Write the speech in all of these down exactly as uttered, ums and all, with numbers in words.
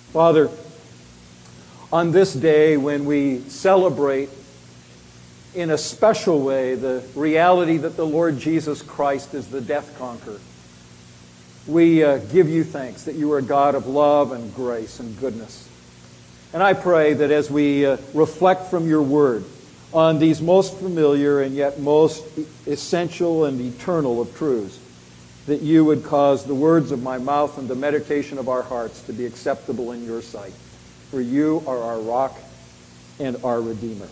Father, on this day when we celebrate in a special way the reality that the Lord Jesus Christ is the death conqueror, we uh, give you thanks that you are a God of love and grace and goodness. And I pray that as we uh, reflect from your word on these most familiar and yet most essential and eternal of truths, that you would cause the words of my mouth and the meditation of our hearts to be acceptable in your sight. For you are our rock and our Redeemer.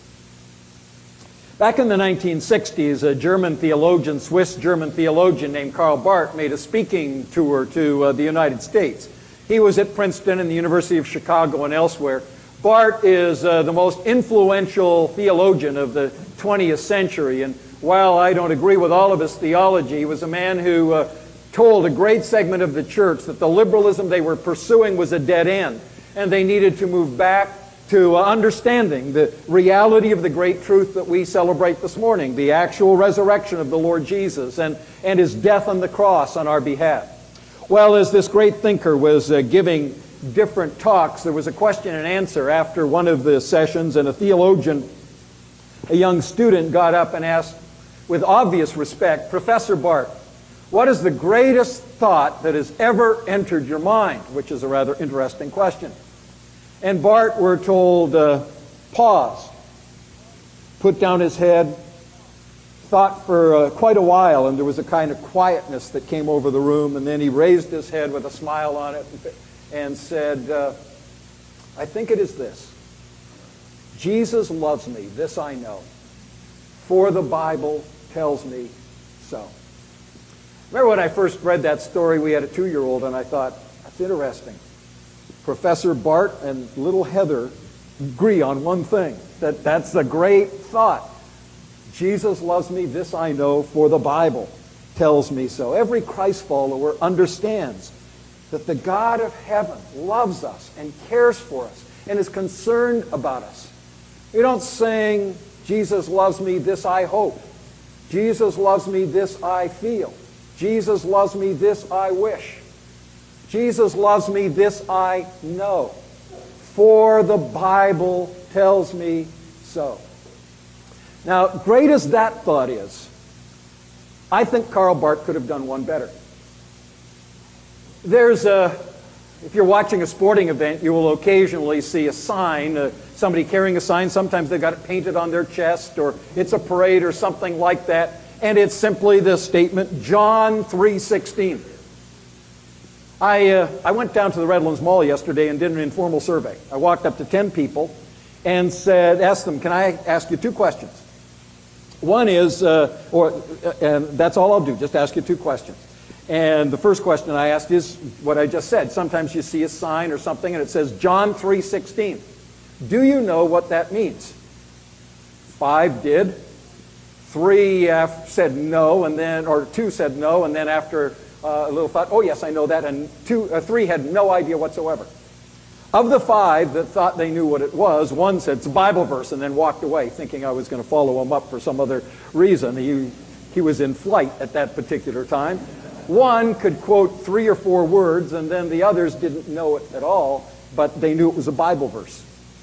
Back in the nineteen sixties, a German theologian, Swiss-German theologian named Karl Barth made a speaking tour to uh, the United States. He was at Princeton and the University of Chicago and elsewhere. Barth is uh, the most influential theologian of the twentieth century, and while I don't agree with all of his theology, he was a man who uh, told a great segment of the church that the liberalism they were pursuing was a dead end, and they needed to move back to uh, understanding the reality of the great truth that we celebrate this morning, the actual resurrection of the Lord Jesus and, and his death on the cross on our behalf. Well, as this great thinker was uh, giving different talks, there was a question and answer after one of the sessions, and a theologian, a young student, got up and asked, with obvious respect, "Professor Barth, what is the greatest thought that has ever entered your mind?" Which is a rather interesting question. And Barth, we're told, uh, paused, put down his head, thought for uh, quite a while, and there was a kind of quietness that came over the room, and then he raised his head with a smile on it and said, uh, "I think it is this. Jesus loves me, this I know, for the Bible tells me so." Remember when I first read that story, we had a two-year-old, and I thought, that's interesting. Professor Barth and little Heather agree on one thing, that that's a great thought. Jesus loves me, this I know, for the Bible tells me so. Every Christ follower understands that the God of heaven loves us and cares for us and is concerned about us. You don't sing, "Jesus loves me, this I hope. Jesus loves me, this I feel. Jesus loves me, this I wish. Jesus loves me, this I know. For the Bible tells me so." Now, great as that thought is, I think Karl Barth could have done one better. There's a, if you're watching a sporting event, you will occasionally see a sign, uh, somebody carrying a sign. Sometimes they've got it painted on their chest, or it's a parade or something like that. And it's simply this statement, John three sixteen. I, uh, I went down to the Redlands Mall yesterday and did an informal survey. I walked up to ten people and said, asked them, "Can I ask you two questions?" One is, uh, or, uh, and that's all I'll do, just ask you two questions. And the first question I asked is what I just said. Sometimes you see a sign or something and it says John three sixteen. Do you know what that means? Five did. Three uh, said no, and then, or two said no, and then after uh, a little thought, "Oh yes, I know that," and two, uh, three had no idea whatsoever. Of the five that thought they knew what it was, one said, "It's a Bible verse," and then walked away, thinking I was going to follow him up for some other reason. He, he was in flight at that particular time. One could quote three or four words, and then the others didn't know it at all, but they knew it was a Bible verse.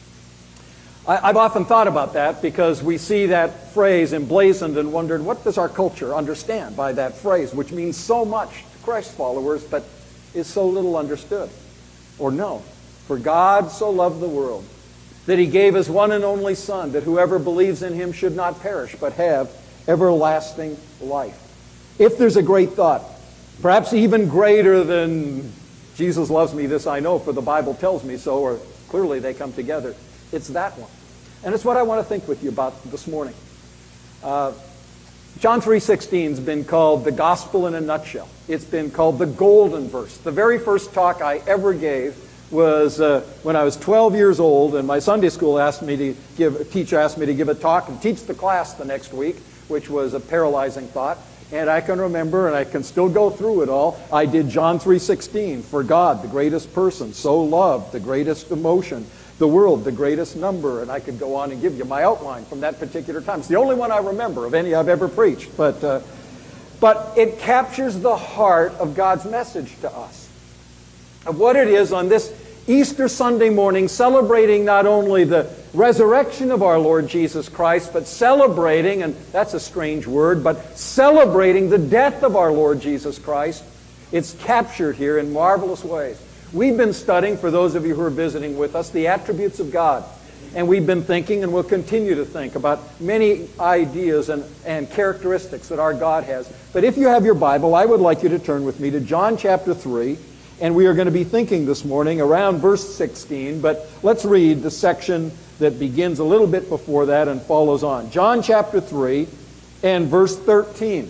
I, I've often thought about that because we see that phrase emblazoned and wondered, what does our culture understand by that phrase, which means so much to Christ followers, but is so little understood or known? For God so loved the world that he gave his one and only Son, that whoever believes in him should not perish, but have everlasting life. If there's a great thought, perhaps even greater than Jesus loves me, this I know, for the Bible tells me so, or clearly they come together, it's that one. And it's what I want to think with you about this morning. Uh, John three sixteen has been called the gospel in a nutshell. It's been called the golden verse. The very first talk I ever gave was uh, when I was twelve years old, and my Sunday school asked me to give, a teacher asked me to give a talk and teach the class the next week, which was a paralyzing thought. And I can remember, and I can still go through it all, I did John three sixteen, for God, the greatest person, so loved, the greatest emotion, the world, the greatest number, and I could go on and give you my outline from that particular time. It's the only one I remember of any I've ever preached, but, uh, but it captures the heart of God's message to us, of what it is on this Easter Sunday morning, celebrating not only the resurrection of our Lord Jesus Christ, but celebrating, and that's a strange word, but celebrating the death of our Lord Jesus Christ. It's captured here in marvelous ways. We've been studying, for those of you who are visiting with us, the attributes of God. And we've been thinking, and will continue to think, about many ideas and, and characteristics that our God has. But if you have your Bible, I would like you to turn with me to John chapter three. And we are going to be thinking this morning around verse sixteen. But let's read the section that begins a little bit before that and follows on. John chapter three and verse thirteen.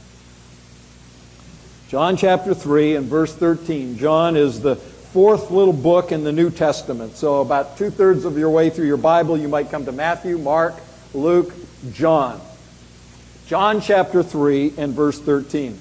John chapter three and verse thirteen. John is the fourth little book in the New Testament. So about two-thirds of your way through your Bible, you might come to Matthew, Mark, Luke, John. John chapter three and verse thirteen.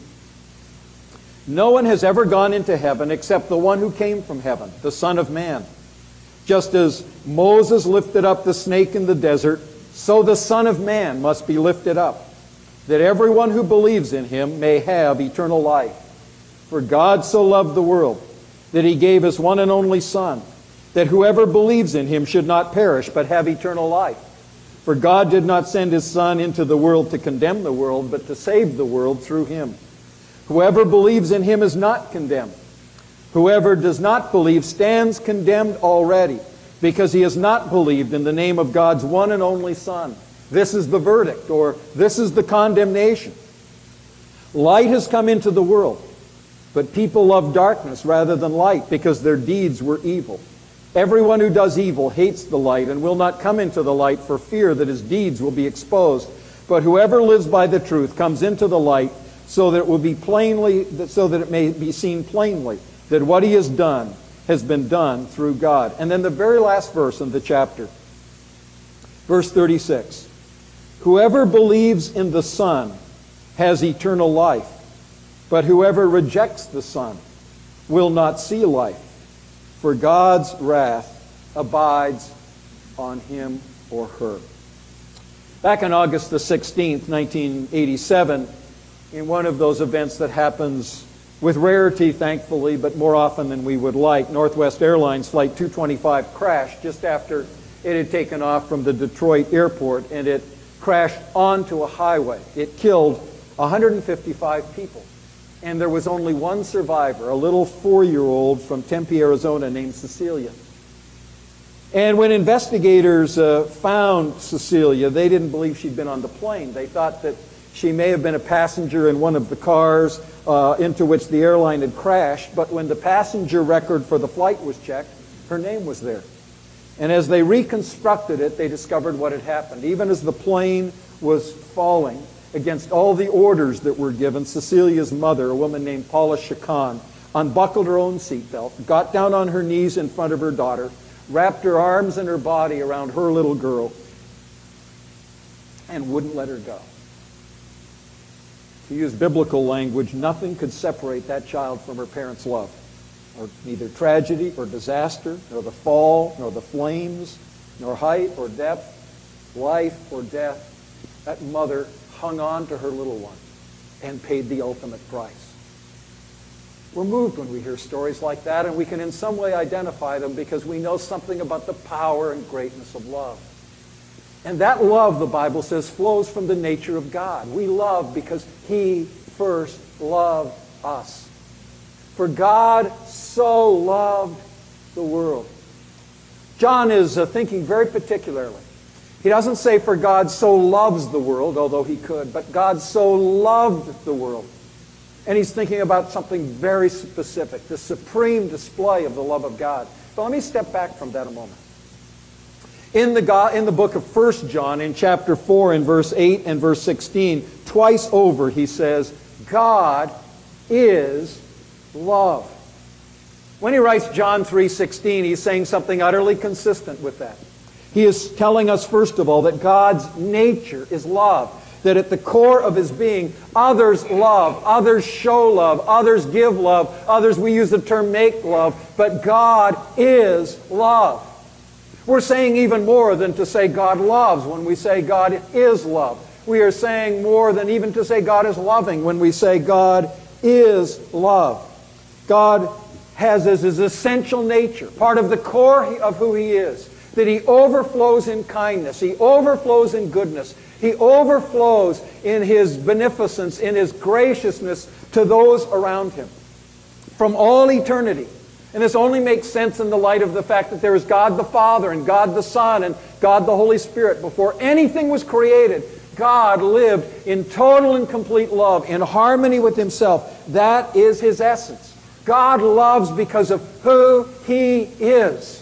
No one has ever gone into heaven except the one who came from heaven, the Son of Man. Just as Moses lifted up the snake in the desert, so the Son of Man must be lifted up, that everyone who believes in him may have eternal life. For God so loved the world that he gave his one and only Son, that whoever believes in him should not perish but have eternal life. For God did not send his Son into the world to condemn the world, but to save the world through him. Whoever believes in him is not condemned. Whoever does not believe stands condemned already, because he has not believed in the name of God's one and only Son. This is the verdict, or this is the condemnation. Light has come into the world, but people love darkness rather than light, because their deeds were evil. Everyone who does evil hates the light and will not come into the light for fear that his deeds will be exposed. But whoever lives by the truth comes into the light, so that it will be plainly, so that it may be seen plainly that what he has done has been done through God. And then the very last verse in the chapter, verse thirty-six. Whoever believes in the Son has eternal life, but whoever rejects the Son will not see life, for God's wrath abides on him or her. Back on August the sixteenth, nineteen eighty-seven, in one of those events that happens with rarity, thankfully, but more often than we would like, Northwest Airlines Flight two twenty-five crashed just after it had taken off from the Detroit airport, and it crashed onto a highway. It killed one hundred fifty-five people, and there was only one survivor, a little four-year-old from Tempe, Arizona, named Cecilia. And when investigators uh, found Cecilia, they didn't believe she'd been on the plane. They thought that she may have been a passenger in one of the cars uh, into which the airline had crashed, but when the passenger record for the flight was checked, her name was there. And as they reconstructed it, they discovered what had happened. Even as the plane was falling, against all the orders that were given, Cecilia's mother, a woman named Paula Chacon, unbuckled her own seatbelt, got down on her knees in front of her daughter, wrapped her arms and her body around her little girl, and wouldn't let her go. To use biblical language, nothing could separate that child from her parents' love. Or neither tragedy or disaster, nor the fall, nor the flames, nor height or depth, life or death. That mother hung on to her little one and paid the ultimate price. We're moved when we hear stories like that, and we can in some way identify them because we know something about the power and greatness of love. And that love, the Bible says, flows from the nature of God. We love because he first loved us. For God so loved the world. John is uh, thinking very particularly. He doesn't say, for God so loves the world, although he could, but God so loved the world. And he's thinking about something very specific, the supreme display of the love of God. But let me step back from that a moment. In the, God, in the book of First John, in chapter four, in verse eight and verse sixteen, twice over he says, God is love. When he writes John three sixteen, he's saying something utterly consistent with that. He is telling us, first of all, that God's nature is love. That at the core of his being, others love, others show love, others give love, others, we use the term make love, but God is love. We're saying even more than to say God loves when we say God is love. We are saying more than even to say God is loving when we say God is love. God has as his essential nature, part of the core of who he is, that he overflows in kindness, he overflows in goodness, he overflows in his beneficence, in his graciousness to those around him from all eternity. And this only makes sense in the light of the fact that there is God the Father and God the Son and God the Holy Spirit. Before anything was created, God lived in total and complete love, in harmony with himself. That is his essence. God loves because of who he is.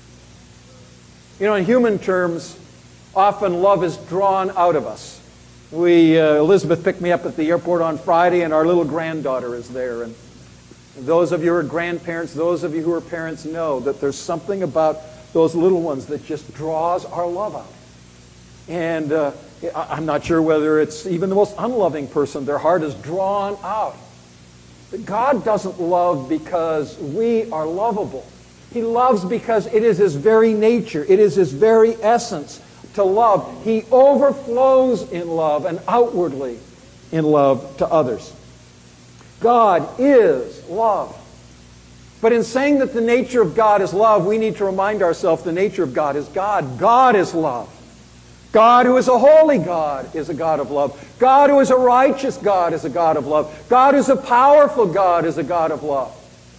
You know, in human terms, often love is drawn out of us. We, uh, Elizabeth picked me up at the airport on Friday, and our little granddaughter is there. And those of you who are grandparents, those of you who are parents know that there's something about those little ones that just draws our love out. And uh, I'm not sure whether it's even the most unloving person, their heart is drawn out. But God doesn't love because we are lovable. He loves because it is his very nature, it is his very essence to love. He overflows in love and outwardly in love to others. God is love. But in saying that the nature of God is love, we need to remind ourselves the nature of God is God. God is love. God who is a holy God is a God of love. God who is a righteous God is a God of love. God who is a powerful God is a God of love.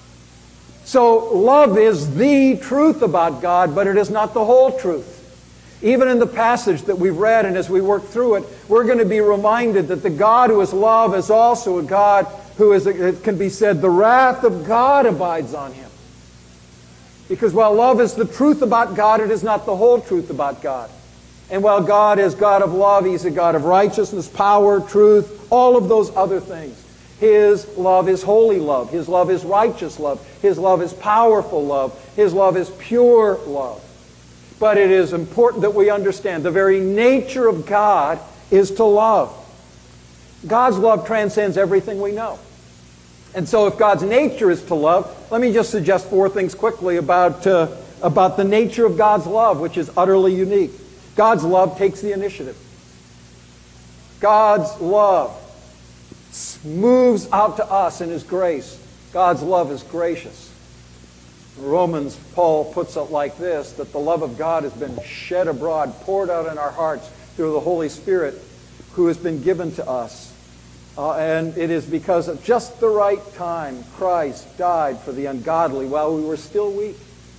So love is the truth about God, but it is not the whole truth. Even in the passage that we've read and as we work through it, we're going to be reminded that the God who is love is also a God who is, it can be said, the wrath of God abides on him. Because while love is the truth about God, it is not the whole truth about God. And while God is God of love, he's a God of righteousness, power, truth, all of those other things. His love is holy love. His love is righteous love. His love is powerful love. His love is pure love. But it is important that we understand the very nature of God is to love. God's love transcends everything we know. And so if God's nature is to love, let me just suggest four things quickly about, uh, about the nature of God's love, which is utterly unique. God's love takes the initiative. God's love moves out to us in his grace. God's love is gracious. In Romans, Paul puts it like this, that the love of God has been shed abroad, poured out in our hearts through the Holy Spirit who has been given to us. Uh, and it is because at just the right time, Christ died for the ungodly while we were still weak.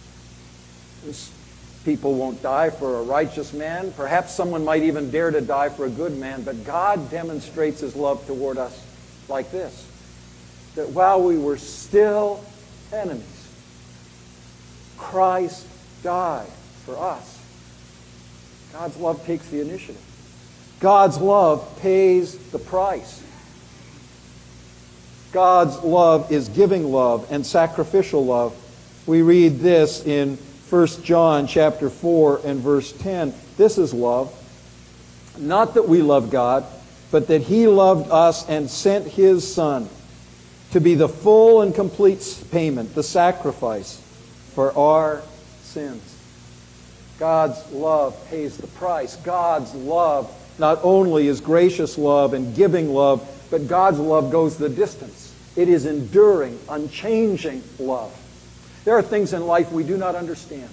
This people won't die for a righteous man. Perhaps someone might even dare to die for a good man. But God demonstrates his love toward us like this, that while we were still enemies, Christ died for us. God's love takes the initiative. God's love pays the price. God's love is giving love and sacrificial love. We read this in First John chapter four and verse ten. This is love. Not that we love God, but that he loved us and sent his Son to be the full and complete payment, the sacrifice for our sins. God's love pays the price. God's love not only is gracious love and giving love, but God's love goes the distance. It is enduring, unchanging love. There are things in life we do not understand.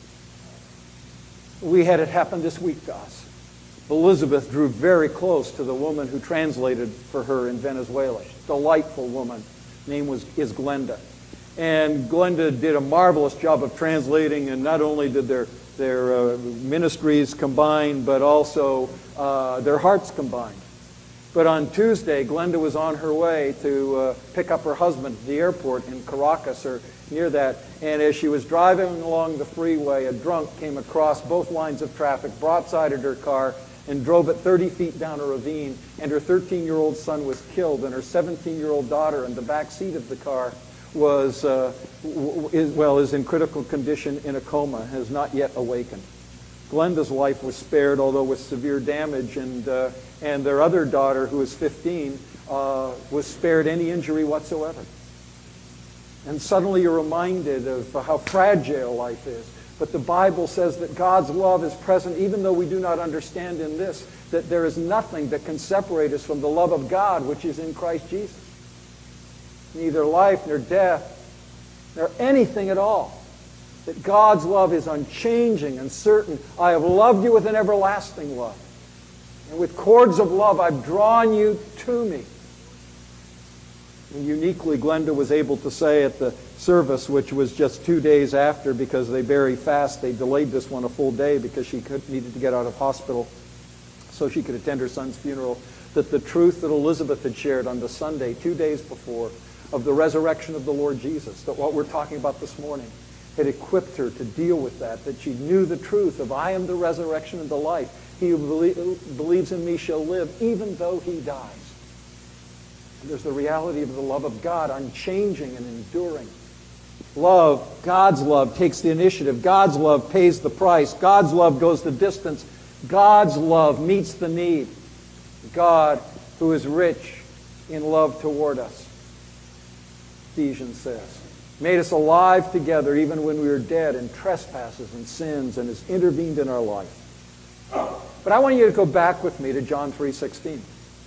We had it happen this week to us. Elizabeth drew very close to the woman who translated for her in Venezuela. Delightful woman. Her name was is Glenda. And Glenda did a marvelous job of translating, and not only did their, their uh, ministries combine, but also uh, their hearts combined. But on Tuesday, Glenda was on her way to uh, pick up her husband at the airport in Caracas or near that. And as she was driving along the freeway, a drunk came across both lines of traffic, broadsided her car, and drove it thirty feet down a ravine. And her thirteen-year-old son was killed, and her seventeen-year-old daughter in the back seat of the car was, uh, w- is, well, is in critical condition in a coma, has not yet awakened. Glenda's life was spared, although with severe damage, and uh, and their other daughter, who was fifteen, uh, was spared any injury whatsoever. And suddenly you're reminded of how fragile life is. But the Bible says that God's love is present, even though we do not understand in this, that there is nothing that can separate us from the love of God, which is in Christ Jesus. Neither life nor death, or anything at all, that God's love is unchanging and certain. I have loved you with an everlasting love. And with cords of love, I've drawn you to me. And uniquely, Glenda was able to say at the service, which was just two days after, because they very fast, they delayed this one a full day because she could, needed to get out of hospital so she could attend her son's funeral, that the truth that Elizabeth had shared on the Sunday, two days before, of the resurrection of the Lord Jesus, that what we're talking about this morning, had equipped her to deal with that, that she knew the truth of I am the resurrection and the life. He who belie- believes in me shall live, even though he dies. And there's the reality of the love of God, unchanging and enduring. Love, God's love, takes the initiative. God's love pays the price. God's love goes the distance. God's love meets the need. God, who is rich in love toward us, Ephesians says, made us alive together even when we were dead in trespasses and sins, and has intervened in our life. But I want you to go back with me to John three sixteen.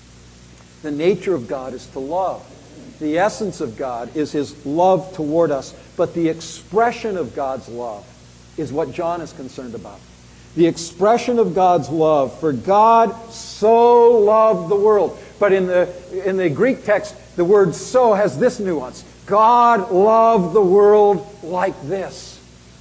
The nature of God is to love. The essence of God is his love toward us. But the expression of God's love is what John is concerned about. The expression of God's love. For God so loved the world. But in the, in the Greek text, the word so has this nuance. God loved the world like this.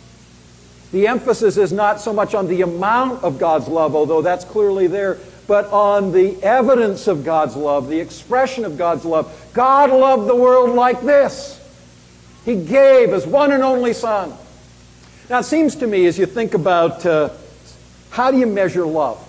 The emphasis is not so much on the amount of God's love, although that's clearly there, but on the evidence of God's love, the expression of God's love. God loved the world like this. He gave His one and only Son. Now it seems to me, as you think about uh, how do you measure love?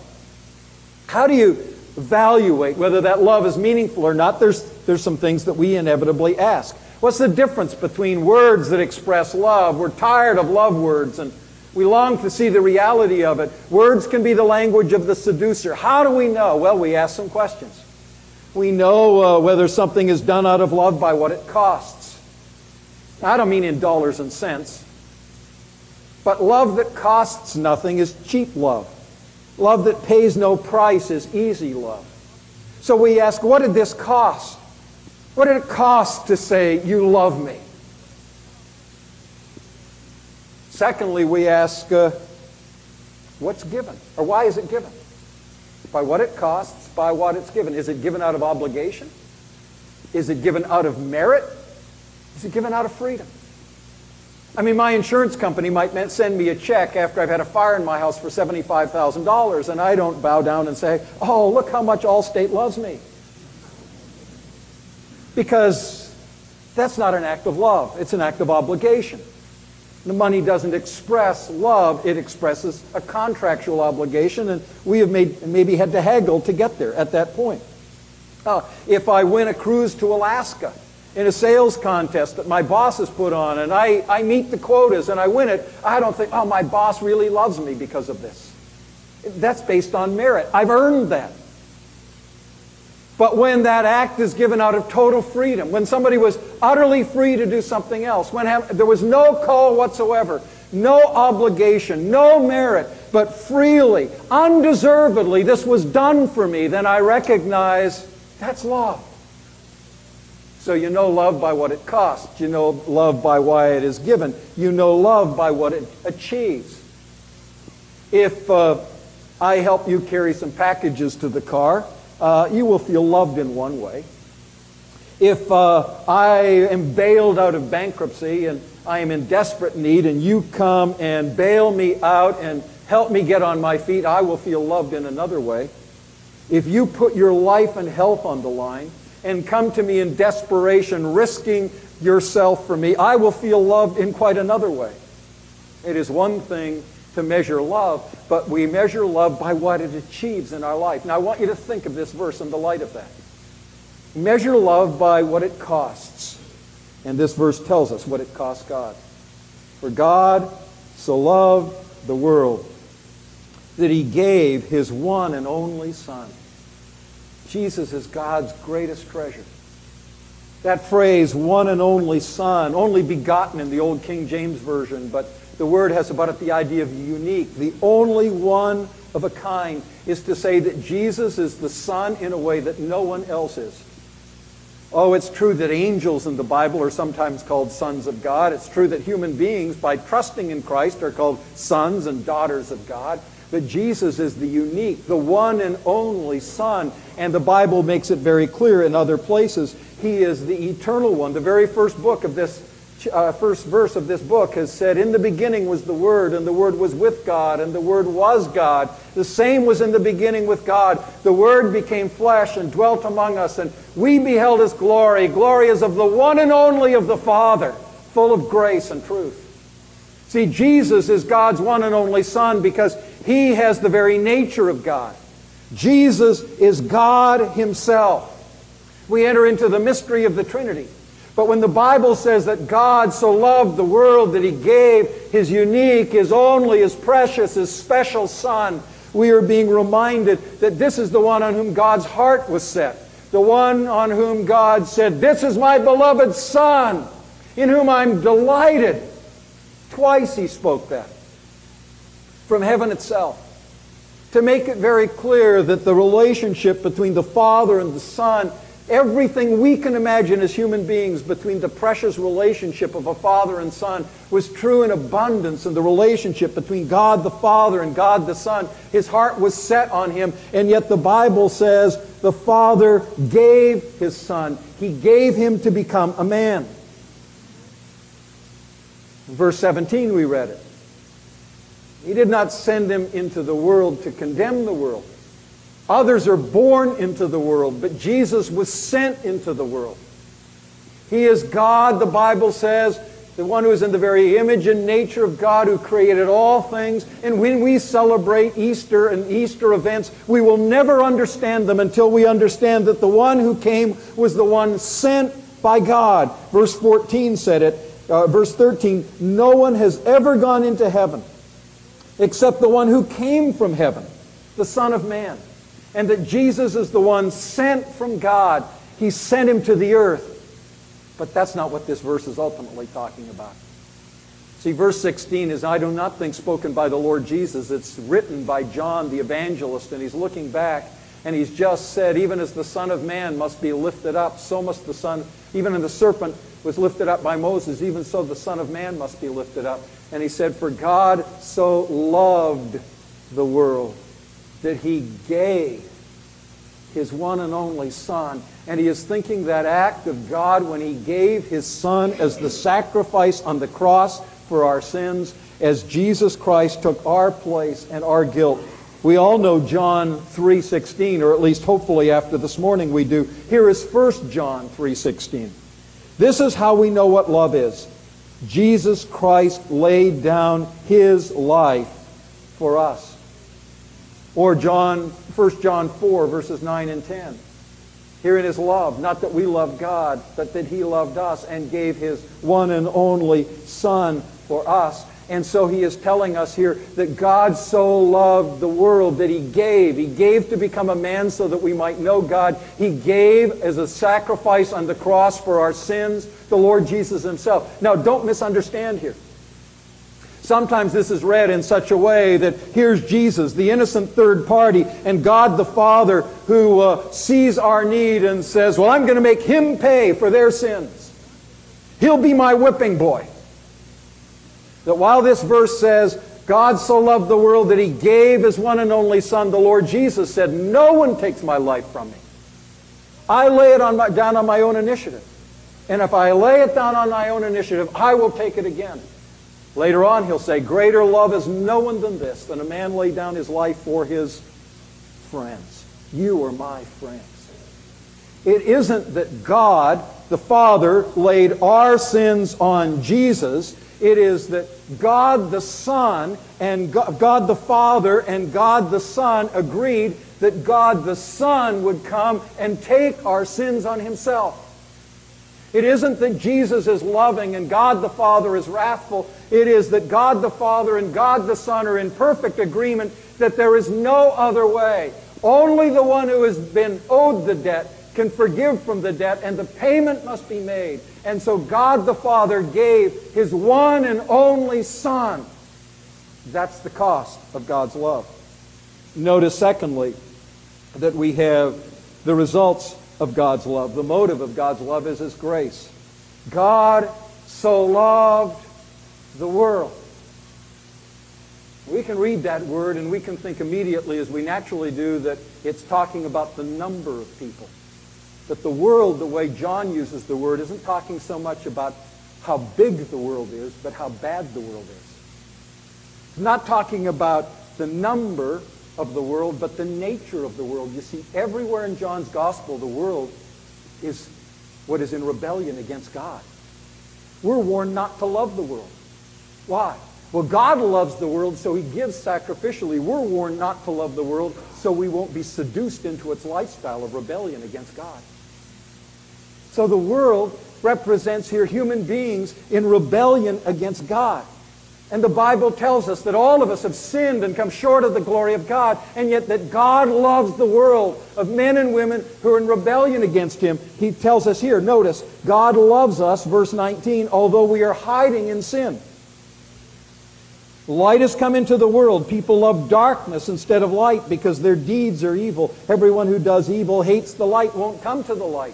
How do you evaluate whether that love is meaningful or not? There's, there's some things that we inevitably ask. What's the difference between words that express love? We're tired of love words, and we long to see the reality of it. Words can be the language of the seducer. How do we know? Well, we ask some questions. We know uh, whether something is done out of love by what it costs. I don't mean in dollars and cents. But love that costs nothing is cheap love. Love that pays no price is easy love. So we ask, what did this cost? What did it cost to say, you love me? Secondly, we ask, uh, what's given? Or why is it given? By what it costs, by what it's given. Is it given out of obligation? Is it given out of merit? Is it given out of freedom? I mean, my insurance company might send me a check after I've had a fire in my house for seventy-five thousand dollars, and I don't bow down and say, oh, look how much Allstate loves me. Because that's not an act of love. It's an act of obligation. The money doesn't express love. It expresses a contractual obligation, and we have made, maybe had to haggle to get there at that point. Uh, if I win a cruise to Alaska in a sales contest that my boss has put on, and I, I meet the quotas and I win it, I don't think, oh, my boss really loves me because of this. That's based on merit. I've earned that. But when that act is given out of total freedom, when somebody was utterly free to do something else, when have, there was no call whatsoever, no obligation, no merit, but freely, undeservedly, this was done for me, then I recognize that's love. So you know love by what it costs. You know love by why it is given. You know love by what it achieves. If uh, I help you carry some packages to the car, Uh, you will feel loved in one way. If uh, I am bailed out of bankruptcy and I am in desperate need and you come and bail me out and help me get on my feet, I will feel loved in another way. If you put your life and health on the line and come to me in desperation, risking yourself for me, I will feel loved in quite another way. It is one thing to measure love, but we measure love by what it achieves in our life. Now I want you to think of this verse in the light of that. Measure love by what it costs. And this verse tells us what it costs God. For God so loved the world that He gave His one and only Son. Jesus is God's greatest treasure. That phrase, one and only Son, only begotten in the old King James Version, but the word has about it the idea of unique, the only one of a kind, is to say that Jesus is the Son in a way that no one else is. Oh, it's true that angels in the Bible are sometimes called sons of God. It's true that human beings, by trusting in Christ, are called sons and daughters of God. But Jesus is the unique, the one and only Son. And the Bible makes it very clear in other places. He is the eternal one. The very first book of this, uh, first verse of this book has said, "In the beginning was the Word, and the Word was with God, and the Word was God. The same was in the beginning with God. The Word became flesh and dwelt among us, and we beheld His glory. Glory as of the one and only of the Father, full of grace and truth." See, Jesus is God's one and only Son because He has the very nature of God. Jesus is God Himself. We enter into the mystery of the Trinity. But when the Bible says that God so loved the world that He gave His unique, His only, His precious, His special Son, we are being reminded that this is the one on whom God's heart was set. The one on whom God said, "This is my beloved Son, in whom I'm delighted." Twice He spoke that from heaven itself, to make it very clear that the relationship between the Father and the Son, everything we can imagine as human beings between the precious relationship of a father and son, was true in abundance in the relationship between God the Father and God the Son. His heart was set on Him, and yet the Bible says the Father gave His Son. He gave Him to become a man. In verse seventeen we read it. He did not send Him into the world to condemn the world. Others are born into the world, but Jesus was sent into the world. He is God, the Bible says, the one who is in the very image and nature of God, who created all things. And when we celebrate Easter and Easter events, we will never understand them until we understand that the one who came was the one sent by God. Verse fourteen said it. Uh, verse thirteen, "No one has ever gone into heaven except the one who came from heaven, the Son of Man." And that Jesus is the one sent from God. He sent Him to the earth. But that's not what this verse is ultimately talking about. See, verse sixteen is, I do not think, spoken by the Lord Jesus. It's written by John the evangelist, and he's looking back, and he's just said, even as the Son of Man must be lifted up, so must the Son, even as the serpent was lifted up by Moses, even so the Son of Man must be lifted up. And he said, "For God so loved the world that He gave His one and only Son." And he is thinking that act of God when He gave His Son as the sacrifice on the cross for our sins, as Jesus Christ took our place and our guilt. We all know John three sixteen, or at least hopefully after this morning we do. Here is First John three sixteen. "This is how we know what love is. Jesus Christ laid down His life for us." Or John, First John four, verses nine and ten. "Herein is love, not that we loved God, but that He loved us and gave His one and only Son for us." And so he is telling us here that God so loved the world that He gave. He gave to become a man so that we might know God. He gave as a sacrifice on the cross for our sins, the Lord Jesus Himself. Now, don't misunderstand here. Sometimes this is read in such a way that here's Jesus, the innocent third party, and God the Father who uh, sees our need and says, "Well, I'm going to make Him pay for their sins. He'll be my whipping boy." That while this verse says, God so loved the world that He gave His one and only Son, the Lord Jesus said, "No one takes my life from me. I lay it on my, down on my own initiative. And if I lay it down on my own initiative, I will take it again." Later on, He'll say, "Greater love is no one than this, than a man lay down his life for his friends." You are my friends. It isn't that God, the Father, laid our sins on Jesus. It is that God the Son and God the Father and God the Son agreed that God the Son would come and take our sins on Himself. It isn't that Jesus is loving and God the Father is wrathful. It is that God the Father and God the Son are in perfect agreement that there is no other way. Only the one who has been owed the debt can forgive from the debt, and the payment must be made. And so God the Father gave His one and only Son. That's the cost of God's love. Notice, secondly, that we have the results of God's love. The motive of God's love is His grace. God so loved the world. We can read that word and we can think immediately, as we naturally do, that it's talking about the number of people. That the world, the way John uses the word, isn't talking so much about how big the world is, but how bad the world is. It's not talking about the number of the world, but the nature of the world. You see, everywhere in John's gospel, the world is what is in rebellion against God. We're warned not to love the world. Why? Well, God loves the world, so He gives sacrificially. We're warned not to love the world, so we won't be seduced into its lifestyle of rebellion against God. So the world represents here human beings in rebellion against God. And the Bible tells us that all of us have sinned and come short of the glory of God, and yet that God loves the world of men and women who are in rebellion against Him. He tells us here, notice, God loves us, verse nineteen, although we are hiding in sin. Light has come into the world. People love darkness instead of light because their deeds are evil. Everyone who does evil hates the light, won't come to the light.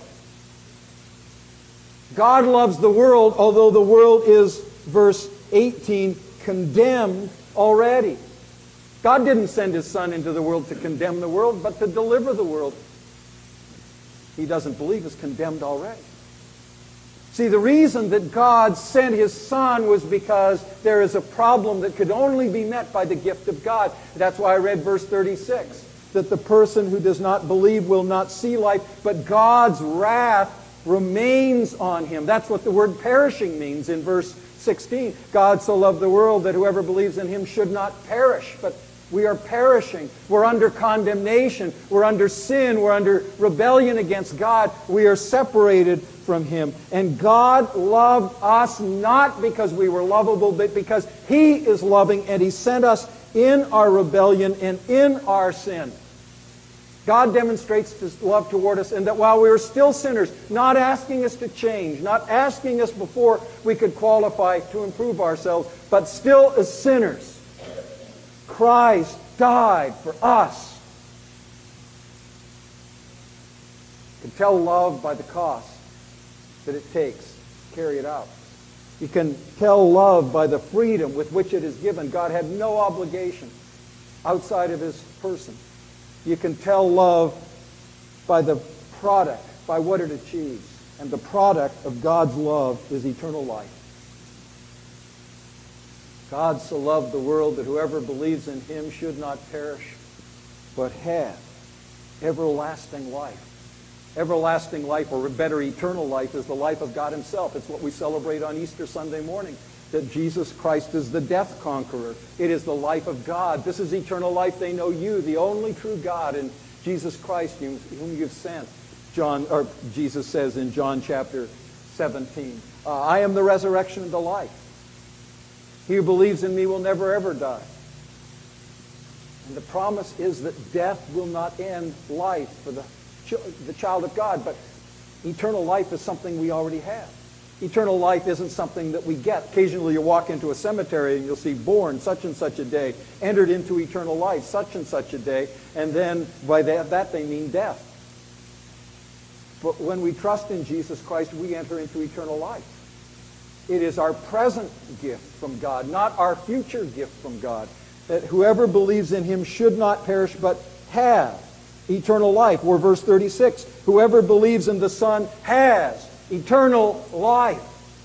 God loves the world, although the world is, verse eighteen, condemned already. God didn't send His Son into the world to condemn the world, but to deliver the world. He doesn't believe is condemned already. See, the reason that God sent His Son was because there is a problem that could only be met by the gift of God. That's why I read verse thirty-six, that the person who does not believe will not see life, but God's wrath remains on him. That's what the word perishing means in verse sixteen. God so loved the world that whoever believes in Him should not perish, but we are perishing. We're under condemnation. We're under sin. We're under rebellion against God. We are separated from Him. And God loved us not because we were lovable, but because He is loving, and He sent us in our rebellion and in our sin. God demonstrates His love toward us, and that while we were still sinners, not asking us to change, not asking us before we could qualify to improve ourselves, but still as sinners, Christ died for us. You can tell love by the cost that it takes to carry it out. You can tell love by the freedom with which it is given. God had no obligation outside of His person. You can tell love by the product, by what it achieves. And the product of God's love is eternal life. God so loved the world that whoever believes in Him should not perish, but have everlasting life. Everlasting life, or better, eternal life, is the life of God Himself. It's what we celebrate on Easter Sunday morning, that Jesus Christ is the death conqueror. It is the life of God. This is eternal life. They know you, the only true God, and Jesus Christ, whom you've sent. John, or Jesus says in John chapter seventeen, uh, I am the resurrection and the life. He who believes in me will never ever die. And the promise is that death will not end life for the, ch- the child of God, but eternal life is something we already have. Eternal life isn't something that we get. Occasionally you walk into a cemetery and you'll see born such and such a day, entered into eternal life such and such a day, and then by that, that they mean death. But when we trust in Jesus Christ, we enter into eternal life. It is our present gift from God, not our future gift from God, that whoever believes in Him should not perish but have eternal life. Or verse thirty-six, whoever believes in the Son has eternal life.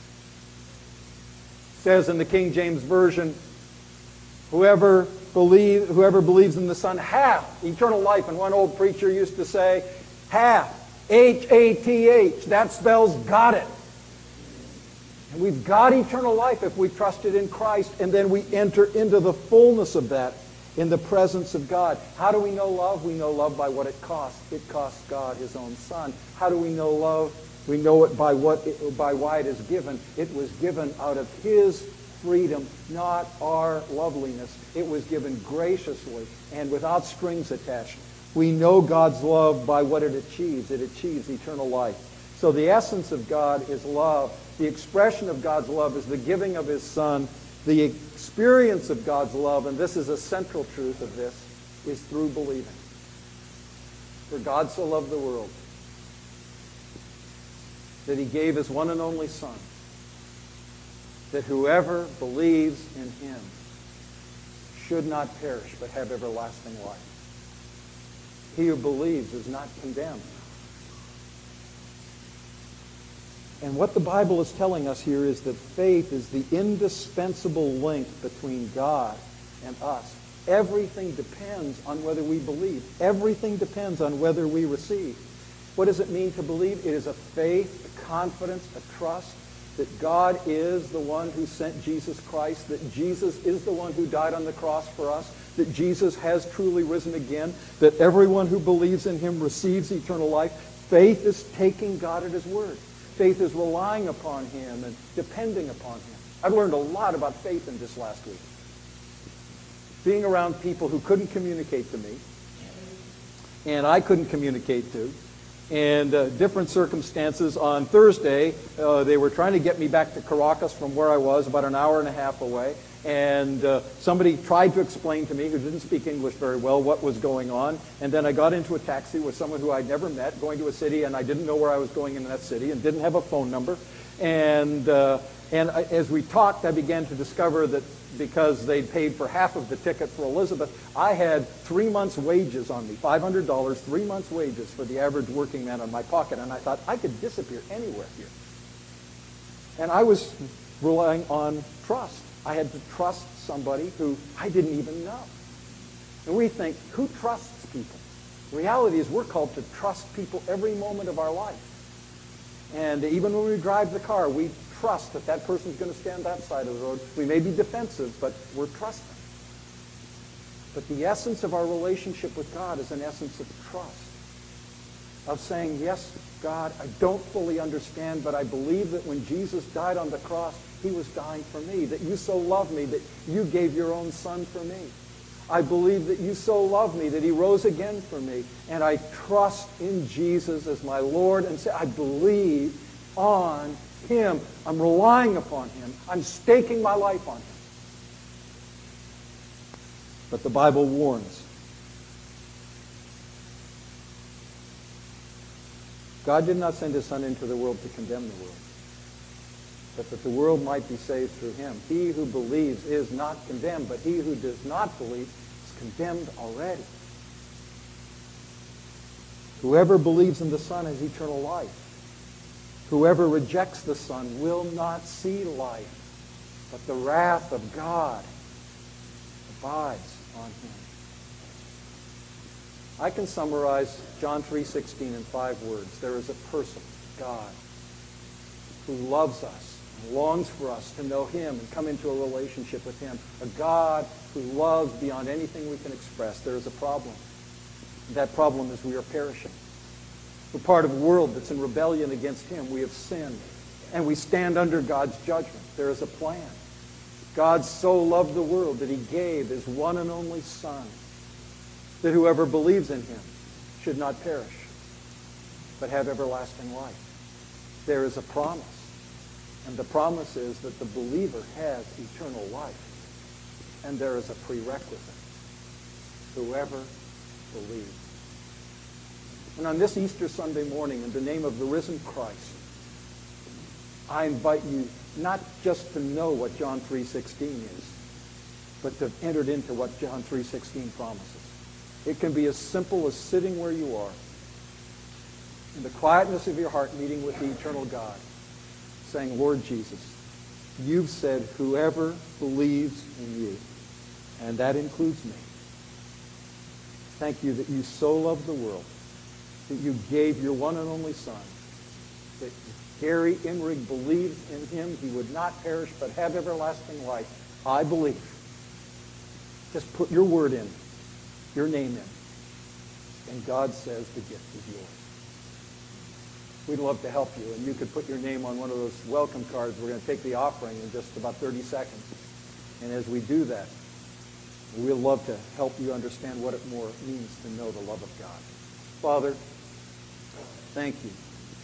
It says in the King James Version, whoever, believe, whoever believes in the Son hath eternal life. And one old preacher used to say, hath, H A T H, that spells got it. And we've got eternal life if we trusted in Christ, and then we enter into the fullness of that in the presence of God. How do we know love? We know love by what it costs. It costs God His own Son. How do we know love? We know it by what it, by why it is given. It was given out of His freedom, not our loveliness. It was given graciously and without strings attached. We know God's love by what it achieves. It achieves eternal life. So the essence of God is love. The expression of God's love is the giving of His Son. The experience of God's love, and this is a central truth of this, is through believing. For God so loved the world that he gave his one and only Son, that whoever believes in him should not perish but have everlasting life. He who believes is not condemned. And what the Bible is telling us here is that faith is the indispensable link between God and us. Everything depends on whether we believe. Everything depends on whether we receive. What does it mean to believe? It is a faith, a confidence, a trust that God is the one who sent Jesus Christ, that Jesus is the one who died on the cross for us, that Jesus has truly risen again, that everyone who believes in him receives eternal life. Faith is taking God at his word. Faith is relying upon him and depending upon him. I've learned a lot about faith in this last week. Being around people who couldn't communicate to me, and I couldn't communicate to, and uh, different circumstances. On Thursday, uh, they were trying to get me back to Caracas from where I was, about an hour and a half away. And uh, somebody tried to explain to me, who didn't speak English very well, what was going on. And then I got into a taxi with someone who I'd never met, going to a city, and I didn't know where I was going in that city, and didn't have a phone number. And uh, and I, as we talked, I began to discover that because they'd paid for half of the ticket for Elizabeth, I had three months' wages on me, five hundred dollars, three months' wages for the average working man in my pocket. And I thought, I could disappear anywhere here. And I was relying on trust. I had to trust somebody who I didn't even know. And we think, who trusts people? The reality is we're called to trust people every moment of our life. And even when we drive the car, we trust that that person's going to stand that side of the road. We may be defensive, but we're trusting. But the essence of our relationship with God is an essence of trust. Of saying, yes, God, I don't fully understand, but I believe that when Jesus died on the cross, he was dying for me, that you so loved me, that you gave your own Son for me. I believe that you so loved me, that he rose again for me, and I trust in Jesus as my Lord, and say, I believe on him. I'm relying upon him. I'm staking my life on him. But the Bible warns. God did not send his Son into the world to condemn the world, but that the world might be saved through him. He who believes is not condemned, but he who does not believe is condemned already. Whoever believes in the Son has eternal life. Whoever rejects the Son will not see life, but the wrath of God abides on him. I can summarize John three sixteen in five words. There is a person, God, who loves us and longs for us to know him and come into a relationship with him. A God who loves beyond anything we can express. There is a problem. That problem is we are perishing. We're part of a world that's in rebellion against him. We have sinned, and we stand under God's judgment. There is a plan. God so loved the world that he gave his one and only Son, that whoever believes in him should not perish, but have everlasting life. There is a promise, and the promise is that the believer has eternal life, and there is a prerequisite. Whoever believes. And on this Easter Sunday morning, in the name of the risen Christ, I invite you not just to know what John three sixteen is, but to have entered into what John three sixteen promises. It can be as simple as sitting where you are, in the quietness of your heart, meeting with the eternal God, saying, Lord Jesus, you've said whoever believes in you, and that includes me. Thank you that you so loved the world, that you gave your one and only Son, that if Gary Inrig believed in him, he would not perish but have everlasting life. I believe. Just put your word in, your name in, and God says the gift is yours. We'd love to help you, and you could put your name on one of those welcome cards. We're going to take the offering in just about thirty seconds. And as we do that, we'd love to help you understand what it more means to know the love of God. Father, thank you.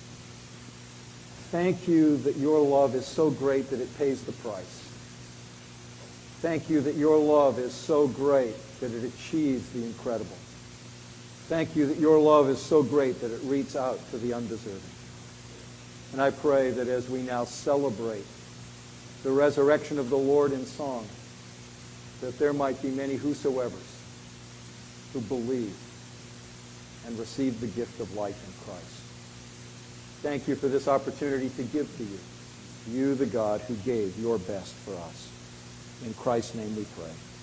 Thank you that your love is so great that it pays the price. Thank you that your love is so great that it achieves the incredible. Thank you that your love is so great that it reaches out to the undeserving. And I pray that as we now celebrate the resurrection of the Lord in song, that there might be many whosoevers who believe and receive the gift of life in Christ. Thank you for this opportunity to give to you, you the God who gave your best for us. In Christ's name we pray.